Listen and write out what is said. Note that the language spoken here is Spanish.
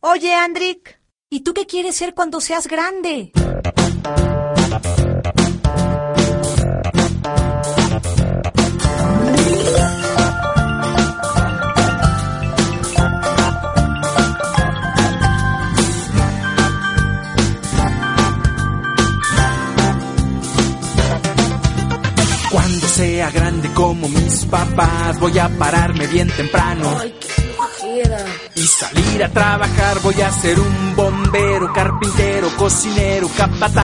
Oye, Andrik, ¿y tú qué quieres ser cuando seas grande? Cuando sea grande como mis papás, voy a pararme bien temprano. ¡Ay, qué flojera! Y salir a trabajar, voy a ser un bombero, carpintero, cocinero, capataz.